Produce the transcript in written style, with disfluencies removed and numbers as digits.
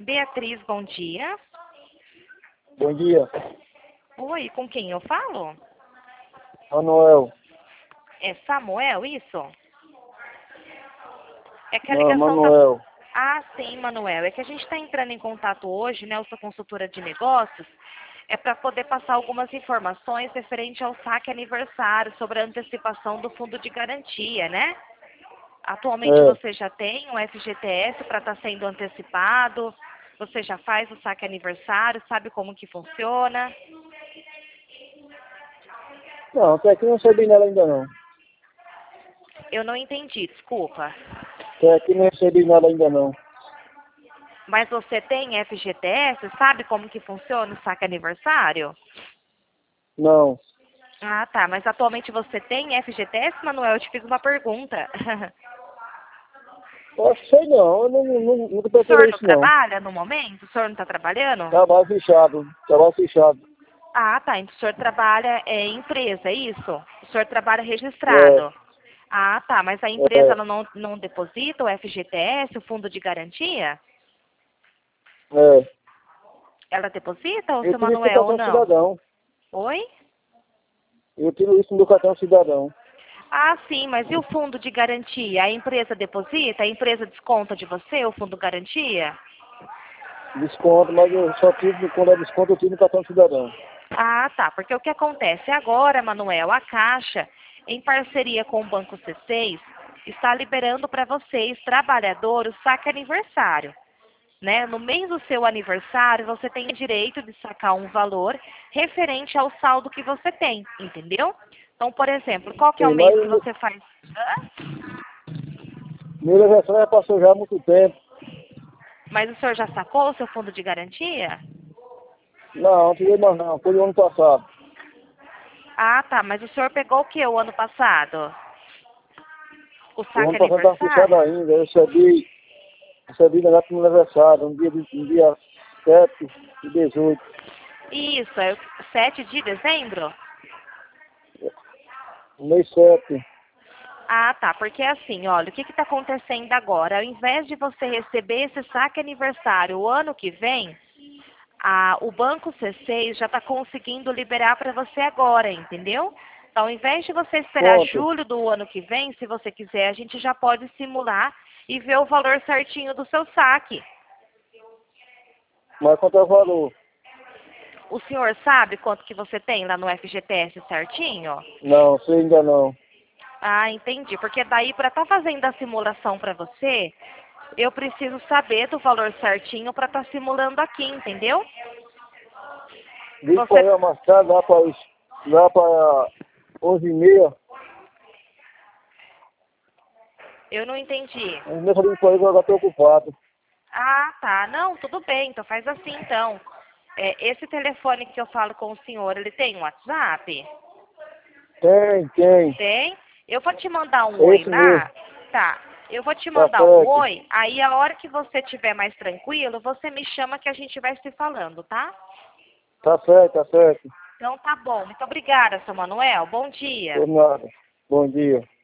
Beatriz, bom dia. Bom dia, Oi, com quem eu falo? Manuel. É Samuel, isso? É que a Não, ligação tá... Manuel. Ah, sim, Manuel. É que a gente está entrando em contato hoje, né? Eu sou consultora de negócios. É para poder passar algumas informações referente ao saque aniversário sobre a antecipação do fundo de garantia, né? Atualmente É. você já tem um FGTS para estar sendo antecipado? Você já faz o saque aniversário? Sabe como que funciona? Não, até aqui não recebi nada ainda não. Eu não entendi, desculpa. Até aqui não recebi nada ainda não. Mas você tem FGTS? Sabe como que funciona o saque aniversário? Não. Ah, tá. Mas atualmente você tem FGTS, Manuel? Eu te fiz uma pergunta. Eu acho que sei não, eu nunca O senhor procurei não isso não. trabalha no momento? O senhor não está trabalhando? Trabalho fechado, trabalho fechado. Ah, tá. Então o senhor trabalha em empresa, é isso? O senhor trabalha É, registrado? Ah, tá. Mas a empresa é, ela não deposita o FGTS, o fundo de garantia? é. Ela deposita, ou Eu seu tiro isso do Manuel, ou cartão não? cidadão. Oi? Eu tiro isso do cartão cidadão. Ah, sim, mas e o fundo de garantia? A empresa deposita? A empresa desconta de você o fundo garantia? Desconto, mas eu só tiro, quando é desconto, eu tiro no cartão cidadão. Ah, tá. Porque o que acontece agora, Manuel, a Caixa, em parceria com o Banco C6, está liberando para vocês, trabalhadores, o saque aniversário. Né? No mês do seu aniversário, você tem direito de sacar um valor referente ao saldo que você tem, entendeu? Então, por exemplo, qual que é o Sim, mês que mas você faz? Hã? meu aniversário já passou já há muito tempo. Mas o senhor já sacou o seu fundo de garantia? Não, não tirei mais não, foi o ano passado. Ah, tá. Mas o senhor pegou o que o ano passado? O O saque ano passado estava fechado aniversário? ainda, eu recebi na data do meu aniversário, um dia 7 e 18, Isso, é o 7 de dezembro? no mês 7. Ah, tá. Porque assim, olha, o que está acontecendo agora? Ao invés de você receber esse saque aniversário o ano que vem, o Banco C6 já está conseguindo liberar para você agora, entendeu? Então, ao invés de você esperar Quanto? julho do ano que vem, se você quiser, a gente já pode simular e ver o valor certinho do seu saque. Mas quanto é o valor? O senhor sabe quanto que você tem lá no FGTS certinho? Não, sei ainda não. Ah, entendi. Porque daí, para estar fazendo a simulação para você, eu preciso saber do valor certinho para estar simulando aqui, entendeu? Diz para Você, eu mais tarde, lá para 11h30. eu não entendi. Eu nem falei para ele, agora estou ocupado. Ah, tá. Não, tudo bem. Então faz assim, então. Esse telefone que eu falo com o senhor, ele tem um WhatsApp? Tem. Tem? Eu vou te mandar um É oi esse mesmo. lá. Tá. Eu vou te Tá mandar um certo. oi. Aí a hora que você estiver mais tranquilo, você me chama que a gente vai se falando, tá? Tá certo, tá certo. Então tá bom. Muito obrigada, seu Manuel. Bom dia. Por nada. Bom dia.